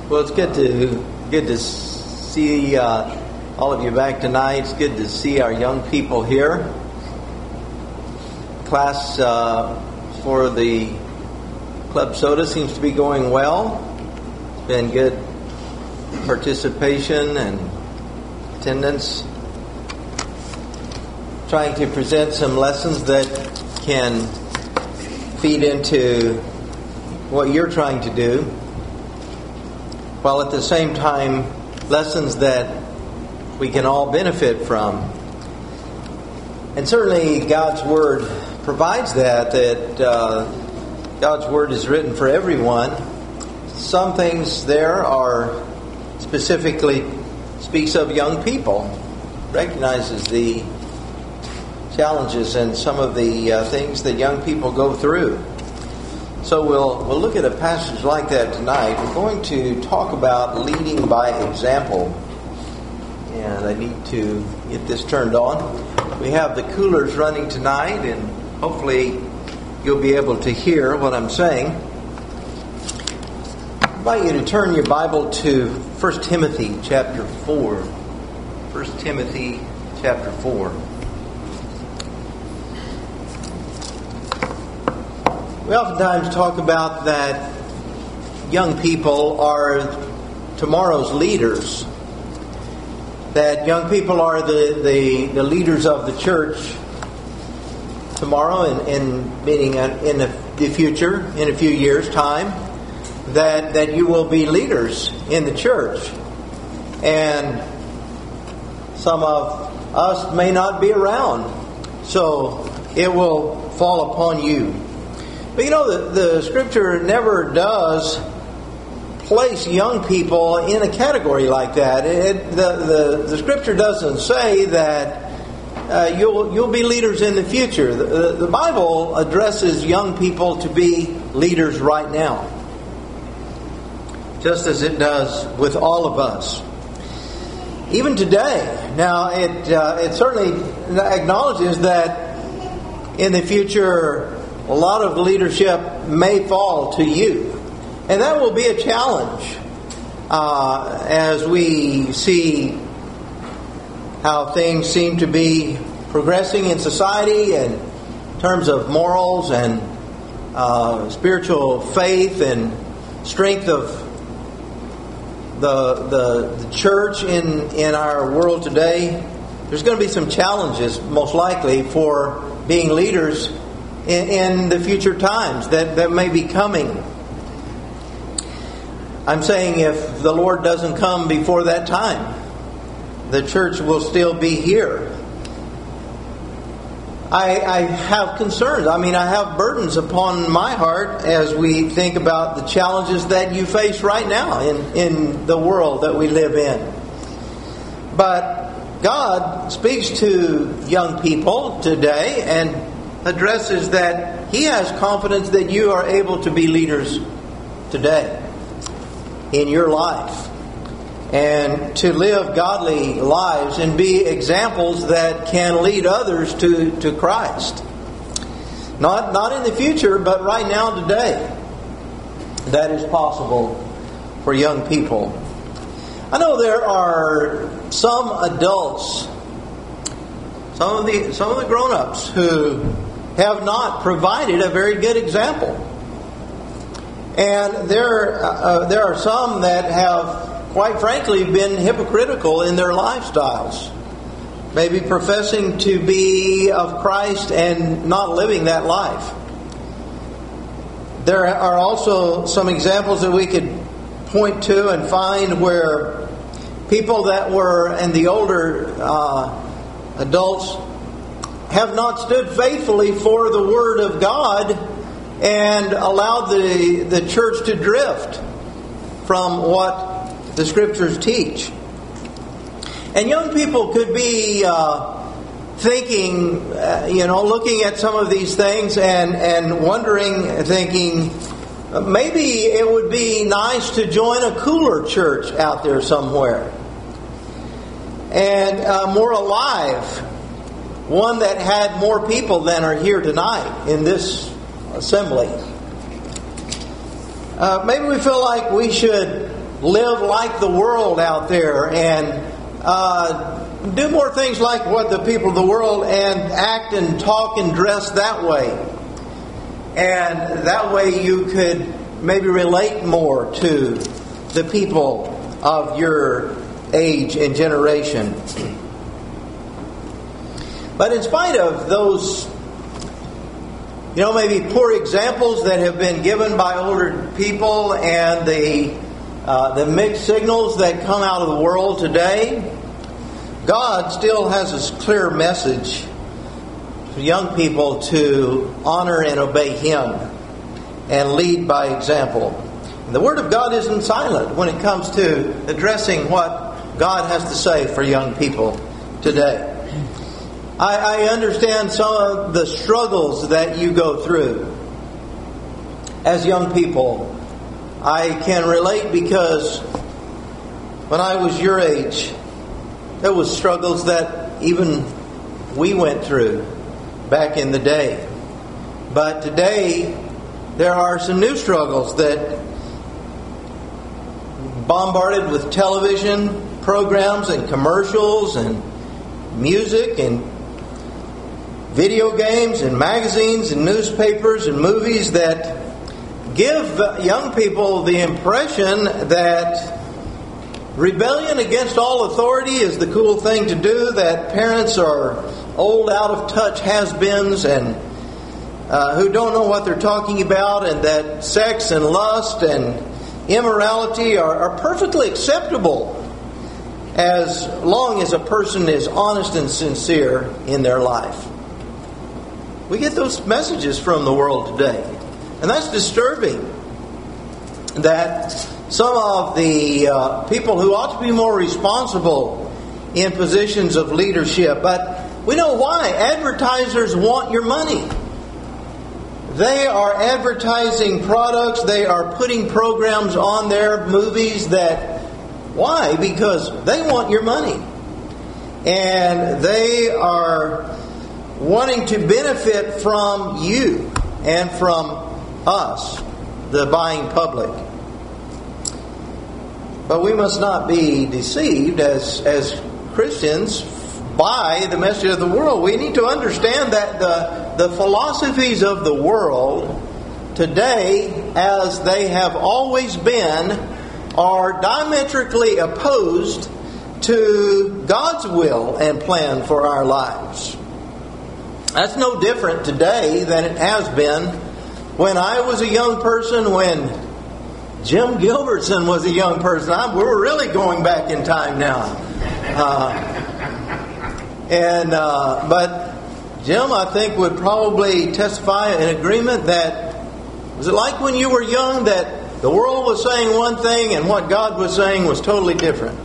Well, it's good to see all of you back tonight. It's good to see our young people here. Class for the Club Soda seems to be going well. It's been good participation and attendance. Trying to present some lessons that can feed into what you're trying to do, while at the same time lessons that we can all benefit from. And certainly God's Word provides that God's Word is written for everyone. Some things there are specifically speaks of young people, recognizes the challenges and some of the things that young people go through. So we'll look at a passage like that tonight. We're going to talk about leading by example. And I need to get this turned on. We have the coolers running tonight, and hopefully you'll be able to hear what I'm saying. I invite you to turn your Bible to 1 Timothy chapter 4. 1 Timothy chapter 4. We oftentimes talk about that young people are tomorrow's leaders. That young people are the leaders of the church tomorrow, meaning in the future, in a few years' time, that you will be leaders in the church. And some of us may not be around, so it will fall upon you. But you know, the Scripture never does place young people in a category like that. The Scripture doesn't say that you'll be leaders in the future. The Bible addresses young people to be leaders right now, just as it does with all of us. Even today. Now, it certainly acknowledges that in the future a lot of leadership may fall to you. And that will be a challenge as we see how things seem to be progressing in society in terms of morals and spiritual faith and strength of the church in our world today. There's going to be some challenges, most likely, for being leaders in the future times that may be coming. I'm saying if the Lord doesn't come before that time, the church will still be here. I have concerns. I have burdens upon my heart as we think about the challenges that you face right now in the world that we live in. But God speaks to young people today and addresses that He has confidence that you are able to be leaders today in your life and to live godly lives and be examples that can lead others to Christ. Not in the future, but right now, today. That is possible for young people. I know there are some adults, some of the grown-ups who have not provided a very good example. And there are some that have, quite frankly, been hypocritical in their lifestyles. Maybe professing to be of Christ and not living that life. There are also some examples that we could point to and find where people that were, and the older adults, have not stood faithfully for the Word of God and allowed the church to drift from what the Scriptures teach. And young people could be thinking, looking at some of these things and wondering, thinking, maybe it would be nice to join a cooler church out there somewhere. And more alive. One that had more people than are here tonight in this assembly. Maybe we feel like we should live like the world out there and do more things like what the people of the world and act and talk and dress that way. And that way you could maybe relate more to the people of your age and generation. But in spite of those, maybe poor examples that have been given by older people and the mixed signals that come out of the world today, God still has a clear message for young people to honor and obey Him and lead by example. The Word of God isn't silent when it comes to addressing what God has to say for young people today. I understand some of the struggles that you go through as young people. I can relate because when I was your age, there was struggles that even we went through back in the day. But today, there are some new struggles that bombarded with television programs and commercials and music and video games and magazines and newspapers and movies that give young people the impression that rebellion against all authority is the cool thing to do, that parents are old, out-of-touch has-beens and who don't know what they're talking about, and that sex and lust and immorality are perfectly acceptable as long as a person is honest and sincere in their life. We get those messages from the world today. And that's disturbing, that some of the people who ought to be more responsible in positions of leadership, but we know why. Advertisers want your money. They are advertising products. They are putting programs on their movies that... Why? Because they want your money. And they are wanting to benefit from you and from us, the buying public. But we must not be deceived as Christians by the message of the world. We need to understand that the philosophies of the world today, as they have always been, are diametrically opposed to God's will and plan for our lives. That's no different today than it has been when I was a young person, when Jim Gilbertson was a young person. We're really going back in time now. But Jim, I think, would probably testify in agreement that, was it like when you were young that the world was saying one thing and what God was saying was totally different?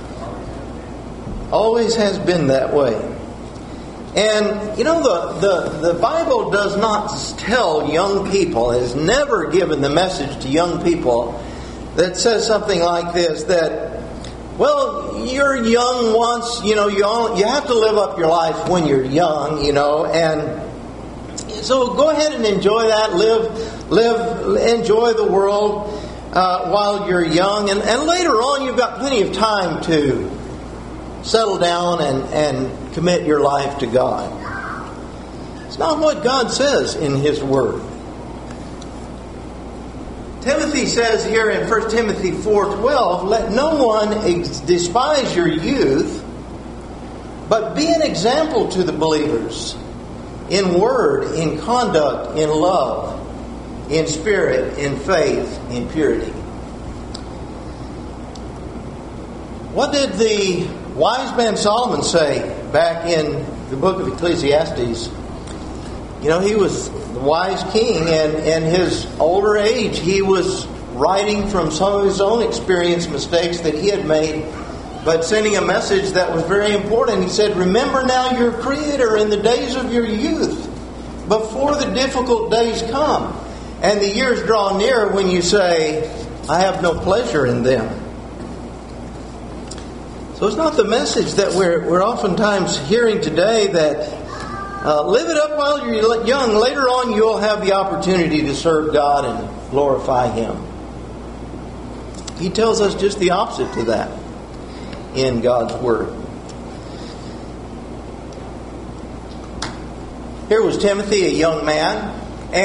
Always has been that way. And, the Bible does not tell young people, has never given the message to young people that says something like this, that, well, you're young once, you have to live up your life when you're young, and so go ahead and enjoy that, enjoy the world while you're young, and later on you've got plenty of time to settle down and commit your life to God. It's not what God says in His Word. Timothy says here in 1 Timothy 4:12, let no one despise your youth, but be an example to the believers in word, in conduct, in love, in spirit, in faith, in purity. What did the wise man Solomon say back in the book of Ecclesiastes? He was the wise king, and in his older age, he was writing from some of his own experience, mistakes that he had made, but sending a message that was very important. He said, remember now your Creator in the days of your youth, before the difficult days come, and the years draw near when you say, I have no pleasure in them. So it's not the message that we're oftentimes hearing today that live it up while you're young. Later on you'll have the opportunity to serve God and glorify Him. He tells us just the opposite to that in God's Word. Here was Timothy, a young man,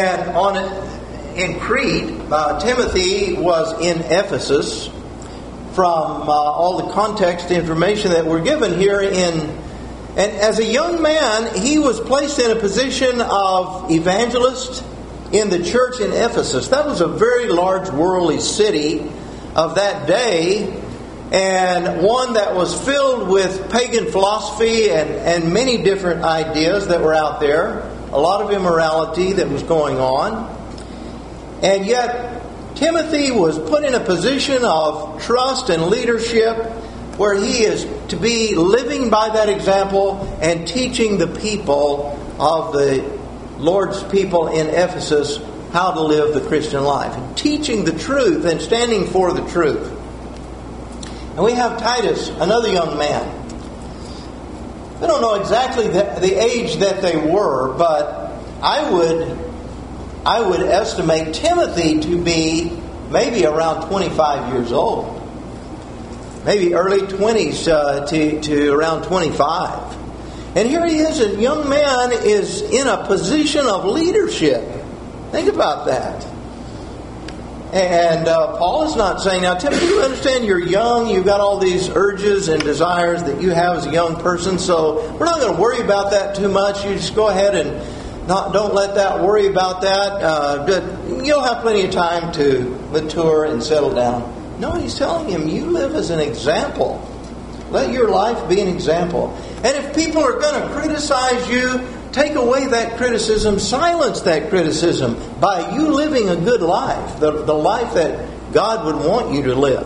and in Crete, Timothy was in Ephesus. From all the context information that we're given here and as a young man, he was placed in a position of evangelist in the church in Ephesus. That was a very large worldly city of that day, and one that was filled with pagan philosophy and many different ideas that were out there. A lot of immorality that was going on. And yet, Timothy was put in a position of trust and leadership where he is to be living by that example and teaching the people of the Lord's people in Ephesus how to live the Christian life. And teaching the truth and standing for the truth. And we have Titus, another young man. I don't know exactly the age that they were, but I would estimate Timothy to be maybe around 25 years old. Maybe early 20s to around 25. And here he is, a young man is in a position of leadership. Think about that. And Paul is not saying, now Timothy, you understand you're young, you've got all these urges and desires that you have as a young person, so we're not going to worry about that too much. You just go ahead and don't let that worry about that. You'll have plenty of time to mature and settle down. No, he's telling him, you live as an example. Let your life be an example. And if people are going to criticize you, take away that criticism, silence that criticism by you living a good life, the life that God would want you to live.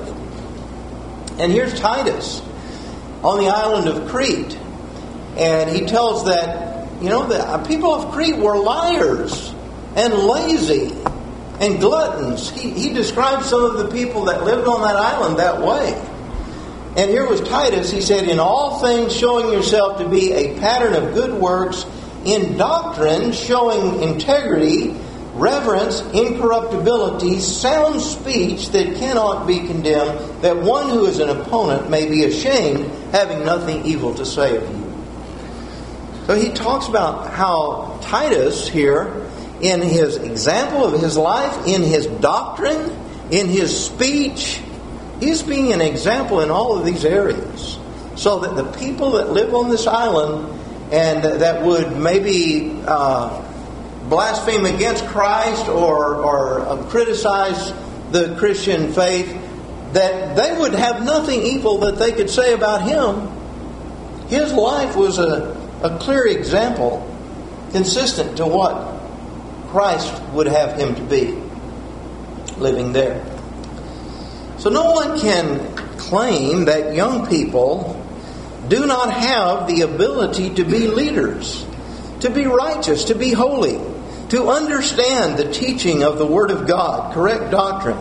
And here's Titus on the island of Crete. And he tells that, the people of Crete were liars and lazy and gluttons. He describes some of the people that lived on that island that way. And here was Titus. He said, in all things showing yourself to be a pattern of good works, in doctrine showing integrity, reverence, incorruptibility, sound speech that cannot be condemned, that one who is an opponent may be ashamed, having nothing evil to say of you. So he talks about how Titus here, in his example of his life, in his doctrine, in his speech, he's being an example in all of these areas. So that the people that live on this island and that would maybe blaspheme against Christ or criticize the Christian faith, that they would have nothing evil that they could say about him. His life was a clear example, consistent to what Christ would have him to be, living there. So no one can claim that young people do not have the ability to be leaders, to be righteous, to be holy, to understand the teaching of the Word of God, correct doctrine.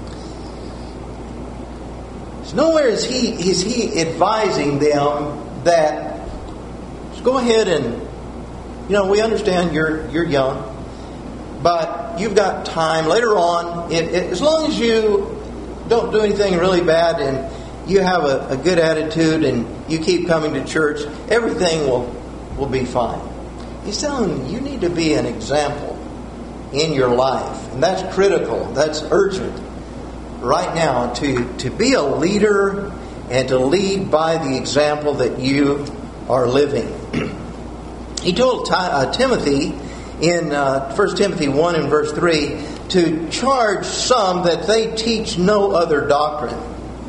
So nowhere is he advising them that go ahead and, we understand you're young, but you've got time later on. As long as you don't do anything really bad and you have a good attitude and you keep coming to church, everything will be fine. He's telling them you need to be an example in your life. And that's critical. That's urgent right now to be a leader and to lead by the example that you are living. He told Timothy in 1 Timothy 1 and verse 3 to charge some that they teach no other doctrine.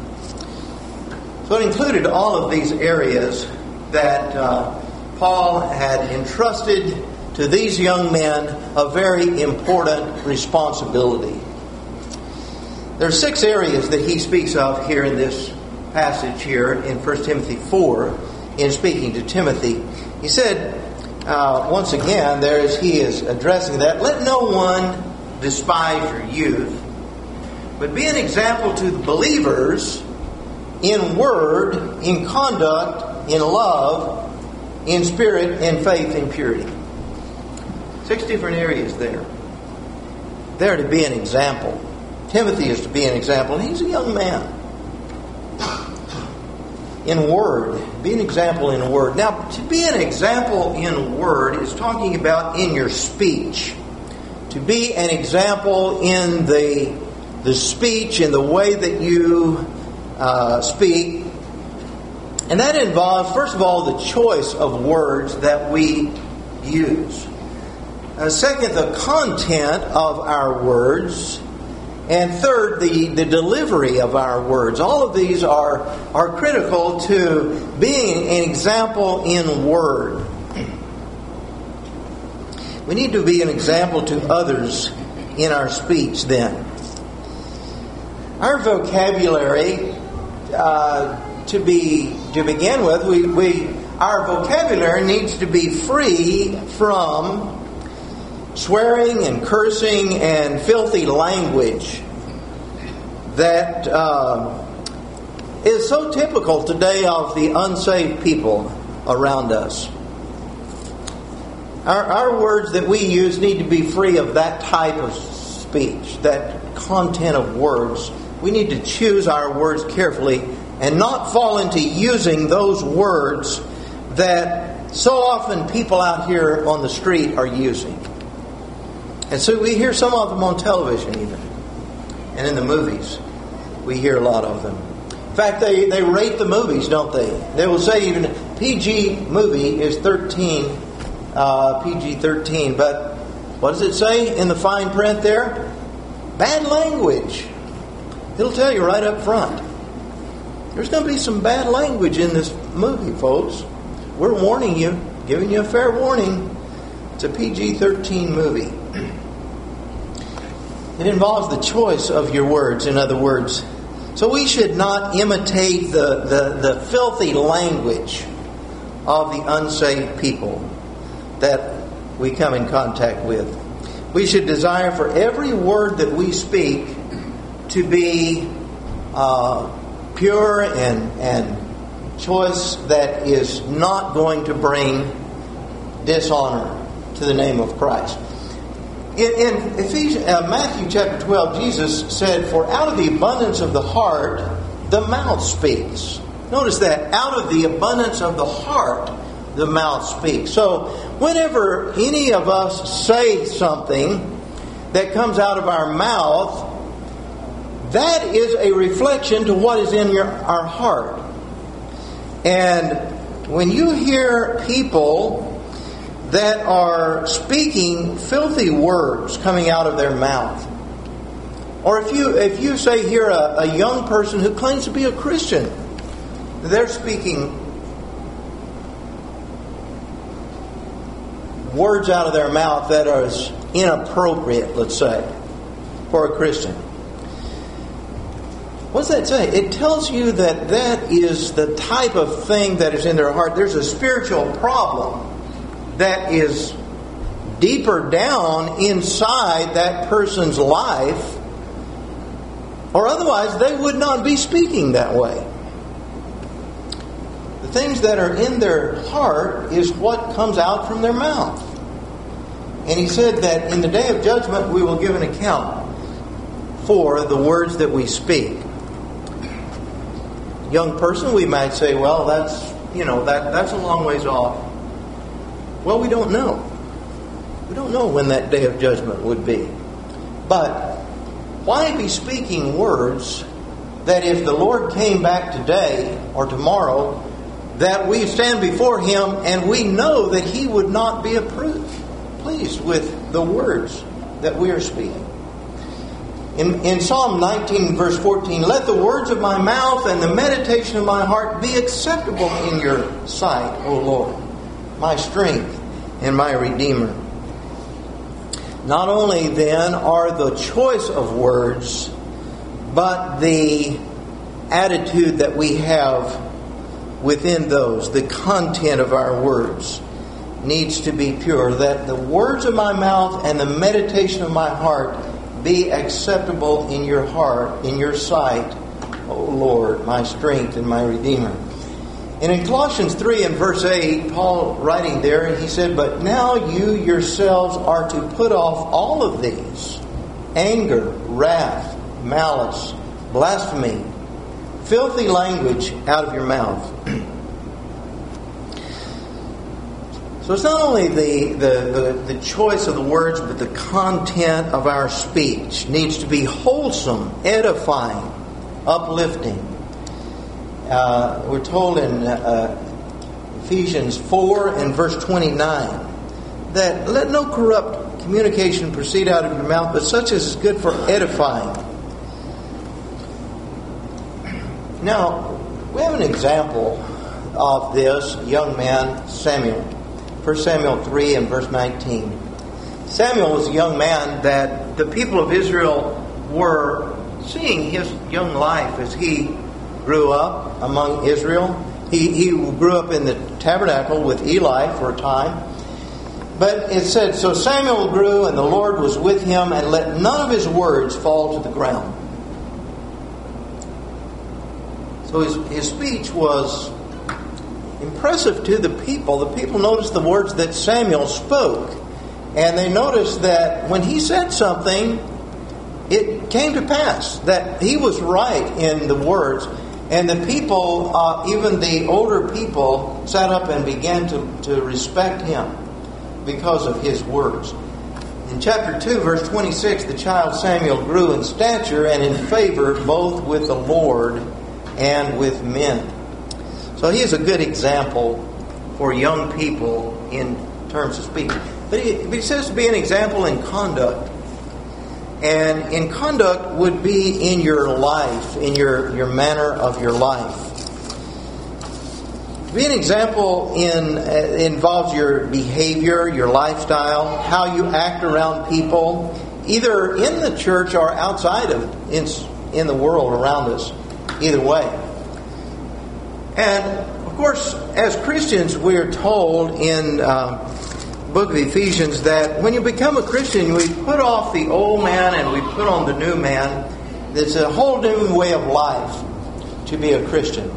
So it included all of these areas that Paul had entrusted to these young men a very important responsibility. There are 6 areas that he speaks of here in this passage here in 1 Timothy 4 in speaking to Timothy. He said, once again, he is addressing that, let no one despise your youth, but be an example to the believers in word, in conduct, in love, in spirit, in faith, in purity. 6 different areas there. There to be an example. Timothy is to be an example, and he's a young man. In word, be an example in word. Now, to be an example in word is talking about in your speech. To be an example in the speech, in the way that you speak. And that involves, first of all, the choice of words that we use. Second, the content of our words. And third, the delivery of our words. All of these are critical to being an example in word. We need to be an example to others in our speech then. Our vocabulary, to begin with, our vocabulary needs to be free from swearing and cursing and filthy language that is so typical today of the unsaved people around us. Our words that we use need to be free of that type of speech, that content of words. We need to choose our words carefully and not fall into using those words that so often people out here on the street are using. And so we hear some of them on television even. And in the movies, we hear a lot of them. In fact, they rate the movies, don't they? They will say even PG movie is 13, PG-13. But what does it say in the fine print there? Bad language. It'll tell you right up front. There's going to be some bad language in this movie, folks. We're warning you, giving you a fair warning. It's a PG-13 movie. It involves the choice of your words, in other words. So we should not imitate the filthy language of the unsaved people that we come in contact with. We should desire for every word that we speak to be pure and choice that is not going to bring dishonor to the name of Christ. In Matthew chapter 12, Jesus said, "For out of the abundance of the heart, the mouth speaks." Notice that. Out of the abundance of the heart, the mouth speaks. So, whenever any of us say something that comes out of our mouth, that is a reflection to what is in our heart. And when you hear people that are speaking filthy words coming out of their mouth, or if you say here a young person who claims to be a Christian, they're speaking words out of their mouth that are inappropriate, let's say, for a Christian. What does that say? It tells you that is the type of thing that is in their heart. There's a spiritual problem that is deeper down inside that person's life, or otherwise they would not be speaking that way. The things that are in their heart is what comes out from their mouth. And he said that in the day of judgment we will give an account for the words that we speak. Young person, we might say, well, that's a long ways off. Well, we don't know. We don't know when that day of judgment would be. But why be speaking words that if the Lord came back today or tomorrow, that we stand before Him and we know that He would not be pleased with the words that we are speaking? In Psalm 19, verse 14, "Let the words of my mouth and the meditation of my heart be acceptable in your sight, O Lord, my strength and my Redeemer." Not only then are the choice of words, but the attitude that we have within those, the content of our words, needs to be pure. That the words of my mouth and the meditation of my heart be acceptable in your heart, in your sight, O Lord, my strength and my Redeemer. And in Colossians 3 and verse 8, Paul writing there, and he said, "But now you yourselves are to put off all of these: anger, wrath, malice, blasphemy, filthy language out of your mouth. So it's not only the choice of the words, but the content of our speech needs to be wholesome, edifying, uplifting. We're told in Ephesians 4 and verse 29 that let no corrupt communication proceed out of your mouth, but such as is good for edifying. Now, we have an example of this young man, Samuel. 1 Samuel 3 and verse 19. Samuel was a young man that the people of Israel were seeing his young life as he grew up among Israel. He grew up in the tabernacle with Eli for a time. But it said, so Samuel grew and the Lord was with him and let none of his words fall to the ground. So his speech was impressive to the people. The people noticed the words that Samuel spoke. And they noticed that when he said something, it came to pass. That he was right in the words. And the people, even the older people, sat up and began to respect him because of his words. In chapter 2, verse 26, the child Samuel grew in stature and in favor both with the Lord and with men. So he is a good example for young people in terms of speech. But he says to be an example in conduct. And in conduct would be in your life, in your manner of your life. To be an example involves your behavior, your lifestyle, how you act around people, either in the church or outside of in the world around us. Either way. And, of course, as Christians, we are told in the book of Ephesians that when you become a Christian, we put off the old man and we put on the new man. It's a whole new way of life to be a Christian.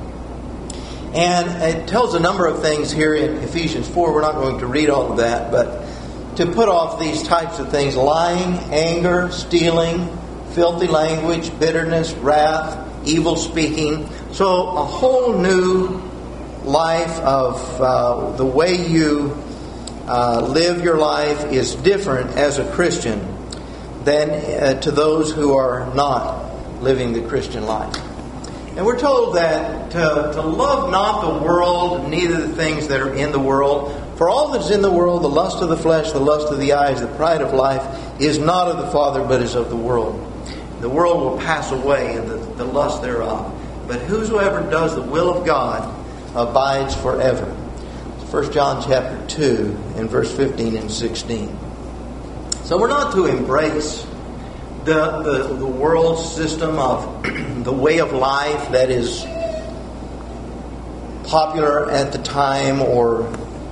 And it tells a number of things here in Ephesians 4. We're not going to read all of that, but to put off these types of things: lying, anger, stealing, filthy language, bitterness, wrath, evil speaking. So a whole new life of the way you live your life is different as a Christian than to those who are not living the Christian life. And we're told that to love not the world, neither the things that are in the world. For all that is in the world, the lust of the flesh, the lust of the eyes, the pride of life, is not of the Father, but is of the world. The world will pass away and the lust thereof. But whosoever does the will of God abides forever. 1 John chapter 2 and verse 15 and 16. So we're not to embrace the world system of the way of life that is popular at the time, or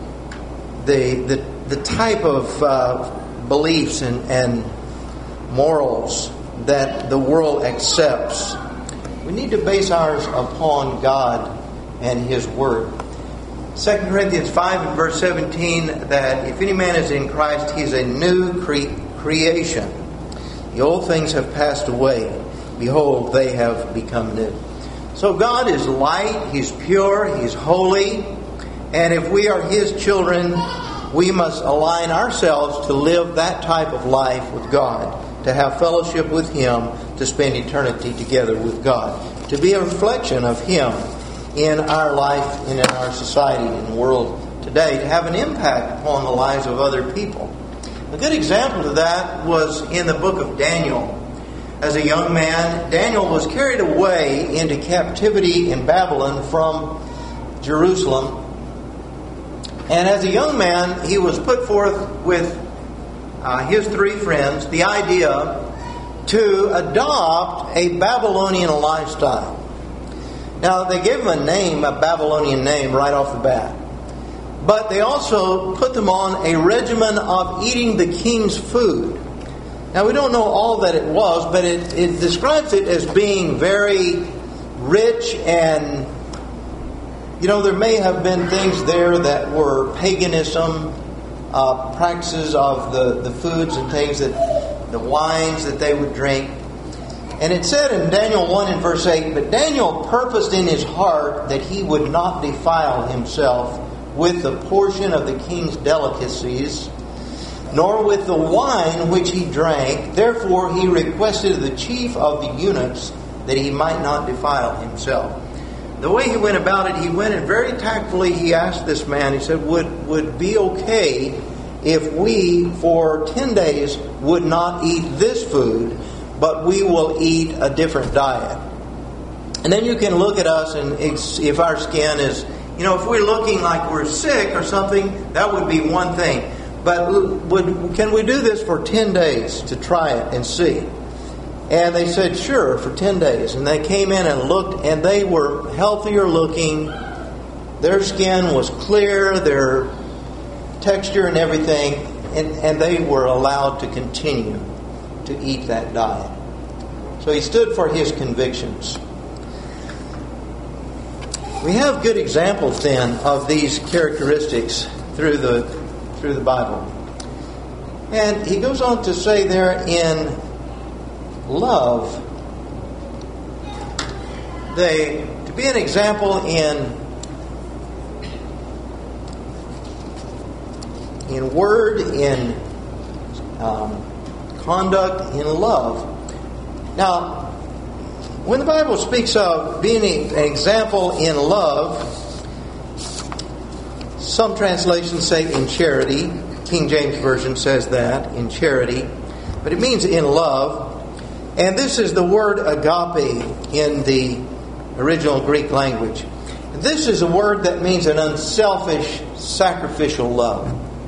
the type of beliefs and morals that the world accepts. We need to base ours upon God and His Word. 2 Corinthians 5 and verse 17, that if any man is in Christ, he is a new creation. The old things have passed away. Behold, they have become new. So God is light, He's pure, He's holy. And if we are His children, we must align ourselves to live that type of life with God, to have fellowship with Him, to spend eternity together with God, to be a reflection of Him in our life and in our society and the world today, to have an impact upon the lives of other people. A good example of that was in the book of Daniel. As a young man, Daniel was carried away into captivity in Babylon from Jerusalem. And as a young man, he was put forth with his three friends the idea to adopt a Babylonian lifestyle. Now, they gave him a name, a Babylonian name, right off the bat. But they also put them on a regimen of eating the king's food. Now, we don't know all that it was, but it describes it as being very rich, and, there may have been things there that were paganism, practices of the foods and things, that the wines that they would drink. And it said in Daniel 1 and verse 8, "But Daniel purposed in his heart that he would not defile himself with the portion of the king's delicacies, nor with the wine which he drank. Therefore he requested of the chief of the eunuchs that he might not defile himself." The way he went about it, he went and very tactfully he asked this man, he said, would it be okay if we for 10 days would not eat this food, but we will eat a different diet? And then you can look at us, and if our skin is, if we're looking like we're sick or something, that would be one thing. But can we do this for 10 days to try it and see? And they said, sure, for 10 days. And they came in and looked, and they were healthier looking. Their skin was clear, their texture and everything, and they were allowed to continue to eat that diet. So he stood for his convictions. We have good examples then of these characteristics through the Bible. And he goes on to say there in love, to be an example in word, in conduct, in love. Now, when the Bible speaks of being an example in love, some translations say in charity. King James Version says that, in charity. But it means in love. And this is the word agape in the original Greek language. This is a word that means an unselfish, sacrificial love.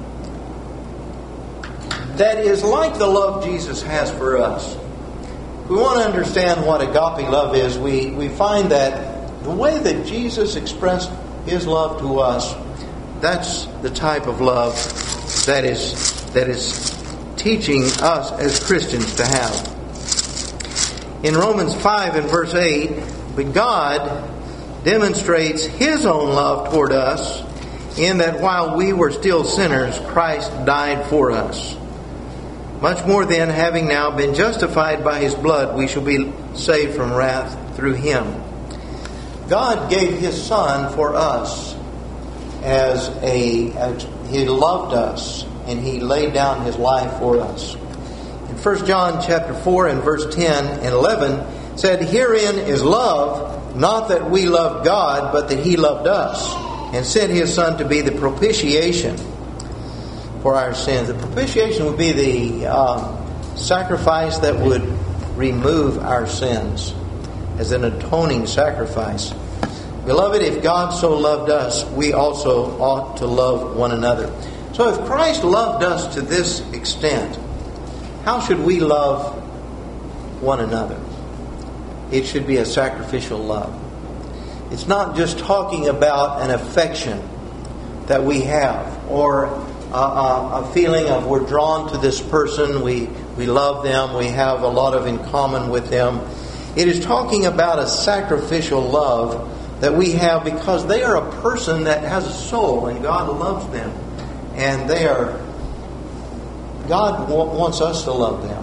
That is like the love Jesus has for us. If we want to understand what agape love is, we find that the way that Jesus expressed His love to us, that's the type of love that is teaching us as Christians to have. In Romans 5 and verse 8, "But God demonstrates His own love toward us, in that while we were still sinners, Christ died for us. Much more then, having now been justified by His blood, we shall be saved from wrath through Him." God gave His Son for us as He loved us, and He laid down His life for us. In 1 John chapter 4 and verse 10 and 11 said, "Herein is love, not that we loved God, but that He loved us, and sent His Son to be the propitiation for our sins." The propitiation would be the sacrifice that would remove our sins as an atoning sacrifice. Beloved, if God so loved us, we also ought to love one another. So if Christ loved us to this extent, how should we love one another? It should be a sacrificial love. It's not just talking about an affection that we have, or a feeling of we're drawn to this person, we love them, we have a lot of in common with them. It is talking about a sacrificial love that we have because they are a person that has a soul and God loves them. And God wants us to love them.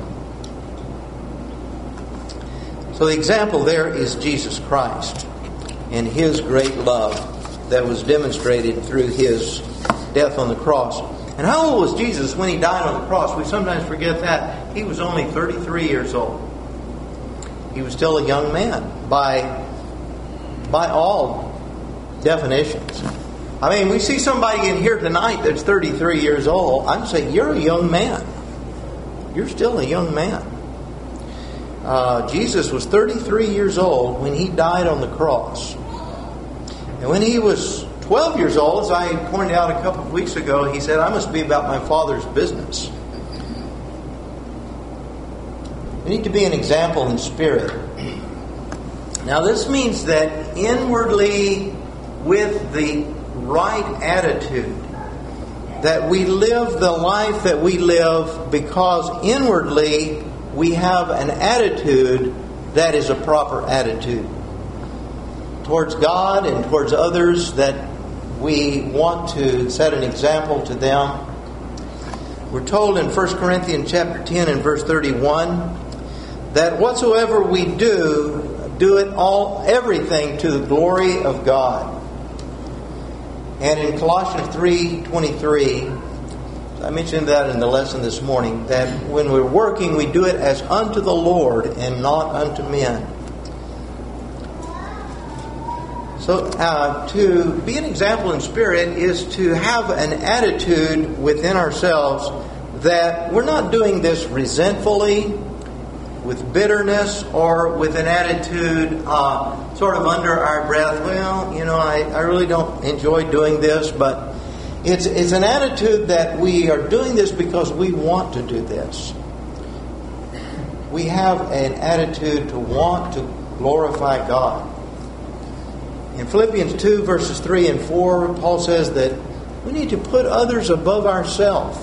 So the example there is Jesus Christ and His great love that was demonstrated through His death on the cross. And how old was Jesus when He died on the cross? We sometimes forget that. He was only 33 years old. He was still a young man by all definitions. I mean, we see somebody in here tonight that's 33 years old. I'm saying, you're a young man. You're still a young man. Jesus was 33 years old when He died on the cross. And when He was 12 years old, as I pointed out a couple of weeks ago, He said, "I must be about my Father's business." We need to be an example in spirit. Now this means that inwardly, with the right attitude, that we live the life that we live because inwardly we have an attitude that is a proper attitude towards God and towards others, that we want to set an example to them. We're told in 1 Corinthians chapter 10 and verse 31 that whatsoever we do it everything to the glory of God. And in Colossians 3:23, I mentioned that in the lesson this morning, that when we're working, we do it as unto the Lord and not unto men. So to be an example in spirit is to have an attitude within ourselves that we're not doing this resentfully, with bitterness, or with an attitude sort of under our breath. Well, I really don't enjoy doing this, but it's an attitude that we are doing this because we want to do this. We have an attitude to want to glorify God. In Philippians 2, verses 3 and 4, Paul says that we need to put others above ourselves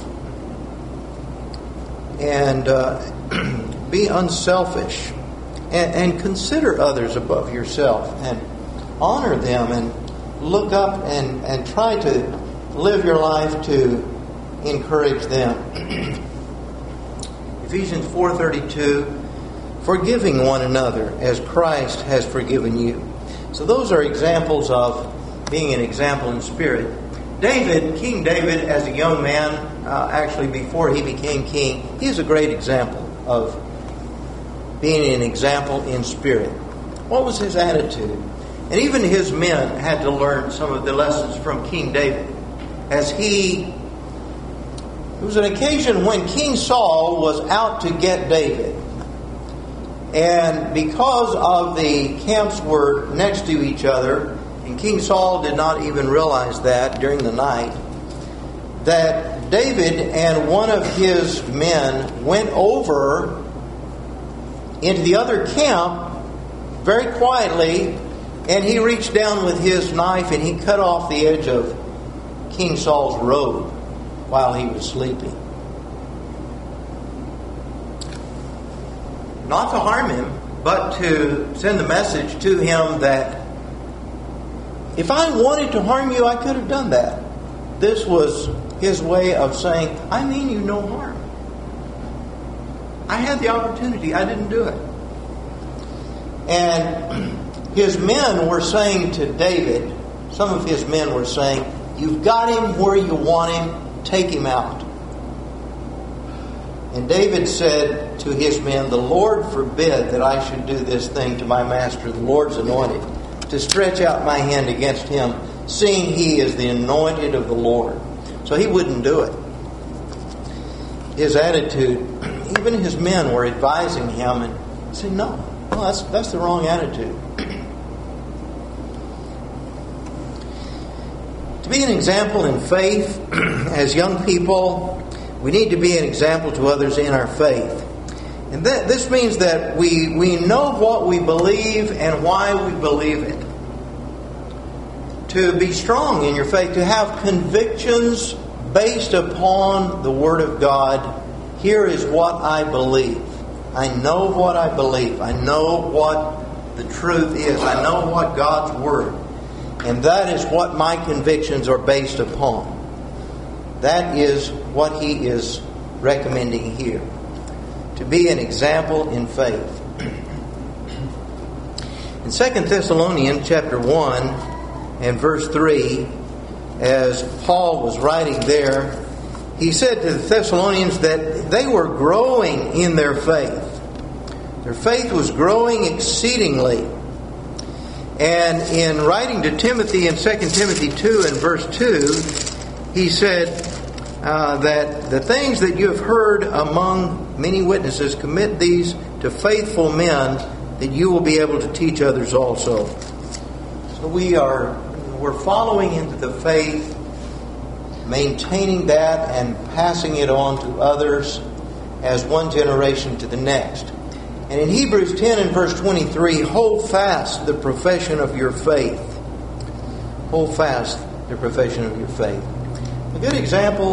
and be unselfish and consider others above yourself and honor them and look up and try to live your life to encourage them. Ephesians 4:32, forgiving one another as Christ has forgiven you. So those are examples of being an example in spirit. King David, as a young man, actually before he became king, he is a great example of being an example in spirit. What was his attitude? And even his men had to learn some of the lessons from King David. It was an occasion when King Saul was out to get David. And because of the camps were next to each other, and King Saul did not even realize that during the night, that David and one of his men went over into the other camp very quietly, and he reached down with his knife and he cut off the edge of King Saul's robe while he was sleeping. Not to harm him, but to send the message to him that if I wanted to harm you, I could have done that. This was his way of saying, I mean you no harm. I had the opportunity. I didn't do it. And his men were saying to David, some of his men were saying, you've got him where you want him, take him out. And David said to his men, the Lord forbid that I should do this thing to my master, the Lord's anointed, to stretch out my hand against him, seeing he is the anointed of the Lord. So he wouldn't do it. His attitude, even his men were advising him and saying, no, that's the wrong attitude. To be an example in faith, as young people, we need to be an example to others in our faith. And this means that we know what we believe and why we believe it. To be strong in your faith, to have convictions based upon the Word of God. Here is what I believe. I know what I believe. I know what the truth is. I know what God's Word. And that is what my convictions are based upon. That is what he is recommending here. To be an example in faith. In 2 Thessalonians chapter 1 and verse 3, as Paul was writing there, he said to the Thessalonians that they were growing in their faith. Their faith was growing exceedingly. And in writing to Timothy in 2 Timothy 2 and verse 2, he said that the things that you have heard among many witnesses, commit these to faithful men, that you will be able to teach others also. So we're following into the faith, maintaining that and passing it on to others as one generation to the next. And in Hebrews 10 and verse 23, hold fast the profession of your faith. Hold fast the profession of your faith. A good example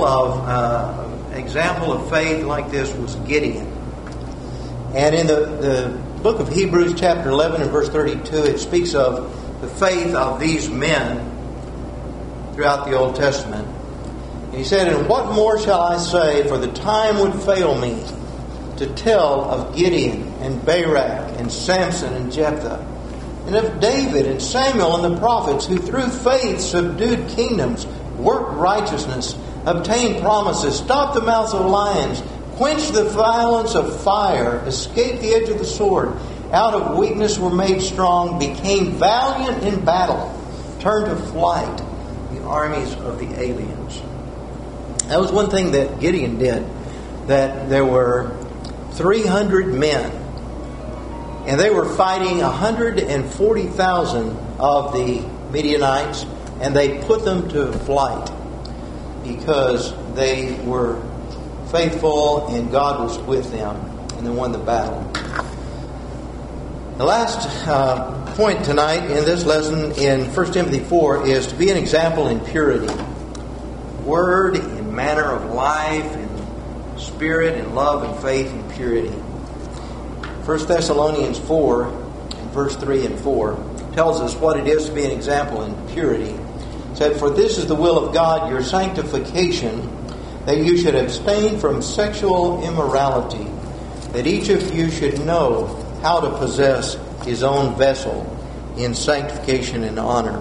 of faith like this was Gideon. And in the book of Hebrews chapter 11 and verse 32, it speaks of the faith of these men throughout the Old Testament. And he said, and what more shall I say, for the time would fail me to tell of Gideon and Barak and Samson and Jephthah, and of David and Samuel and the prophets, who through faith subdued kingdoms, worked righteousness, obtained promises, stopped the mouths of lions, quenched the violence of fire, escaped the edge of the sword, out of weakness were made strong, became valiant in battle, turned to flight the armies of the aliens. That was one thing that Gideon did, that there were 300 men, and they were fighting 140,000 of the Midianites, and they put them to flight because they were faithful and God was with them, and they won the battle. The last point tonight in this lesson in 1 Timothy 4 is to be an example in purity. Word, in manner of life, in spirit, in love, and faith, and purity. 1 Thessalonians 4, verse 3 and 4, tells us what it is to be an example in purity. It said, "For this is the will of God, your sanctification, that you should abstain from sexual immorality, that each of you should know how to possess his own vessel in sanctification and honor."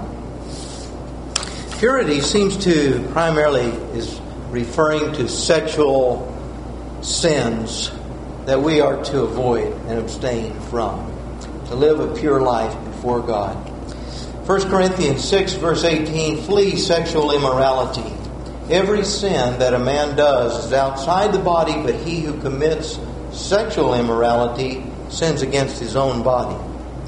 Purity seems to primarily is referring to sexual sins that we are to avoid and abstain from, to live a pure life before God. 1 Corinthians 6 verse 18, "Flee sexual immorality. Every sin that a man does is outside the body, but he who commits sexual immorality sins against his own body."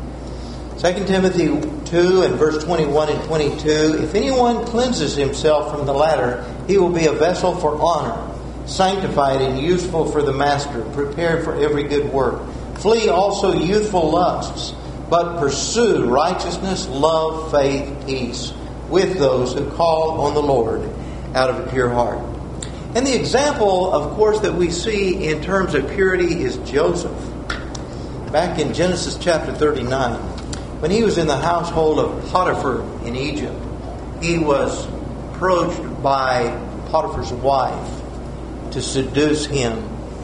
2 Timothy 2 and verse 21 and 22, "If anyone cleanses himself from the latter, he will be a vessel for honor, sanctified and useful for the master, prepared for every good work. Flee also youthful lusts, but pursue righteousness, love, faith, peace, with those who call on the Lord out of a pure heart." And the example, of course, that we see in terms of purity is Joseph. Back in Genesis chapter 39, when he was in the household of Potiphar in Egypt, he was approached by Potiphar's wife to seduce him.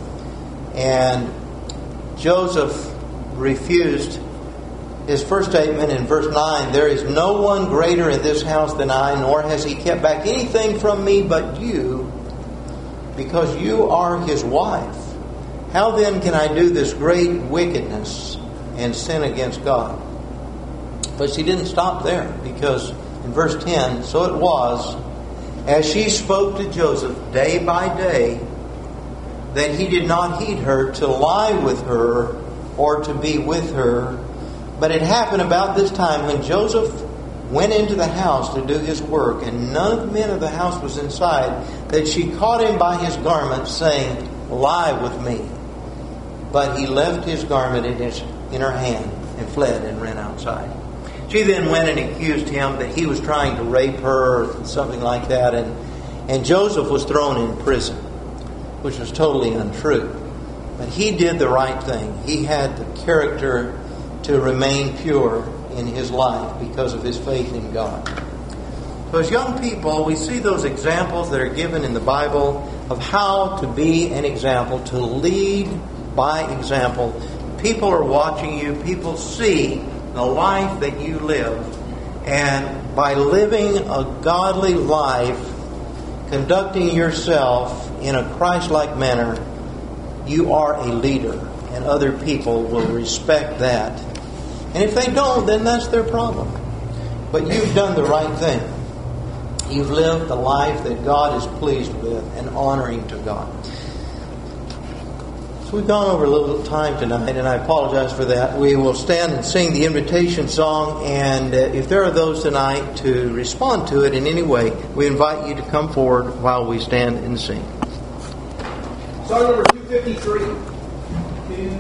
And Joseph refused. His first statement in verse 9, "There is no one greater in this house than I, nor has he kept back anything from me but you, because you are his wife. How then can I do this great wickedness and sin against God?" But she didn't stop there, because in verse 10, "So it was, as she spoke to Joseph day by day, that he did not heed her to lie with her or to be with her. But it happened about this time when Joseph went into the house to do his work, and none of the men of the house was inside, that she caught him by his garment, saying, 'Lie with me.' But he left his garment in her hand and fled and ran outside." She then went and accused him that he was trying to rape her or something like that, and Joseph was thrown in prison, which was totally untrue. But he did the right thing. He had the character to remain pure in his life because of his faith in God. So as young people, we see those examples that are given in the Bible of how to be an example, to lead by example. People are watching you. People see the life that you live. And by living a godly life, conducting yourself in a Christ-like manner, you are a leader, and other people will respect that. And if they don't, then that's their problem. But you've done the right thing. You've lived the life that God is pleased with and honoring to God. So we've gone over a little time tonight, and I apologize for that. We will stand and sing the invitation song, and if there are those tonight to respond to it in any way, we invite you to come forward while we stand and sing. Song number 253.